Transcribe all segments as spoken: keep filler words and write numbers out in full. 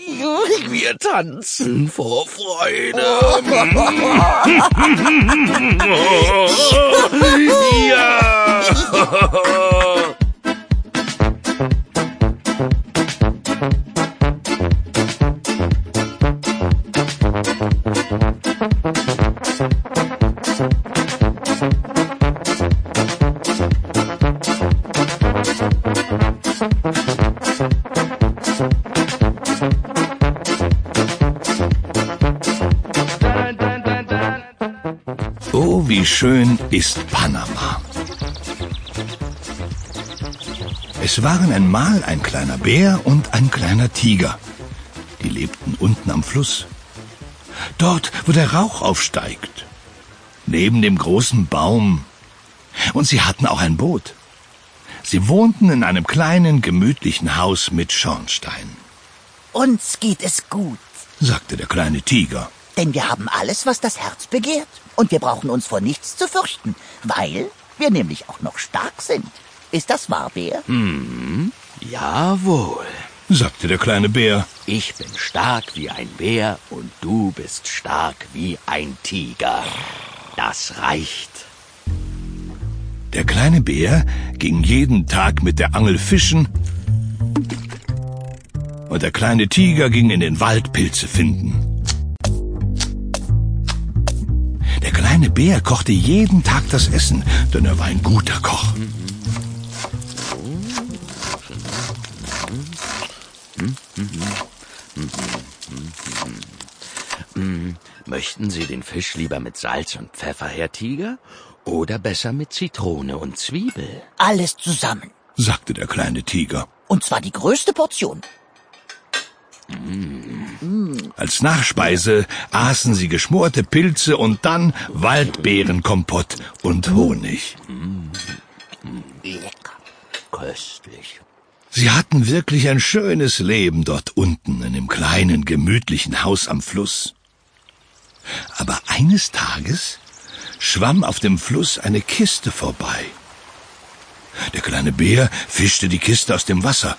Wir tanzen vor Freude. Ja! Oh, wie schön ist Panama. Es waren einmal ein kleiner Bär und ein kleiner Tiger. Die lebten unten am Fluss. Dort, wo der Rauch aufsteigt. Neben dem großen Baum. Und sie hatten auch ein Boot. Sie wohnten in einem kleinen, gemütlichen Haus mit Schornstein. Uns geht es gut, sagte der kleine Tiger. Denn wir haben alles, was das Herz begehrt. Und wir brauchen uns vor nichts zu fürchten, weil wir nämlich auch noch stark sind. Ist das wahr, Bär? Hm, jawohl, sagte der kleine Bär. Ich bin stark wie ein Bär und du bist stark wie ein Tiger. Das reicht. Der kleine Bär ging jeden Tag mit der Angel fischen und der kleine Tiger ging in den Wald Pilze finden. Der kleine Bär kochte jeden Tag das Essen, denn er war ein guter Koch. Möchten Sie den Fisch lieber mit Salz und Pfeffer, Herr Tiger, oder besser mit Zitrone und Zwiebel? Alles zusammen, sagte der kleine Tiger. Und zwar die größte Portion. Als Nachspeise aßen sie geschmorte Pilze und dann Waldbeerenkompott und Honig. Lecker. Köstlich. Sie hatten wirklich ein schönes Leben dort unten in dem kleinen, gemütlichen Haus am Fluss. Aber eines Tages schwamm auf dem Fluss eine Kiste vorbei. Der kleine Bär fischte die Kiste aus dem Wasser,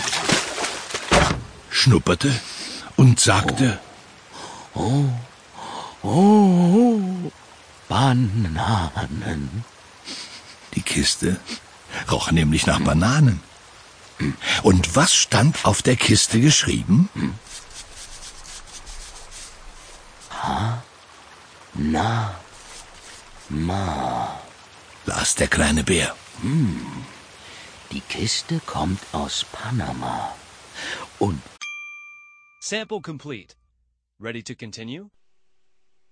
schnupperte und sagte, Oh, oh, oh, Bananen. Die Kiste roch nämlich nach Bananen. Und was stand auf der Kiste geschrieben? Ha, na, ma, las der kleine Bär. Hm. Die Kiste kommt aus Panama. Und Sample complete. Ready to continue?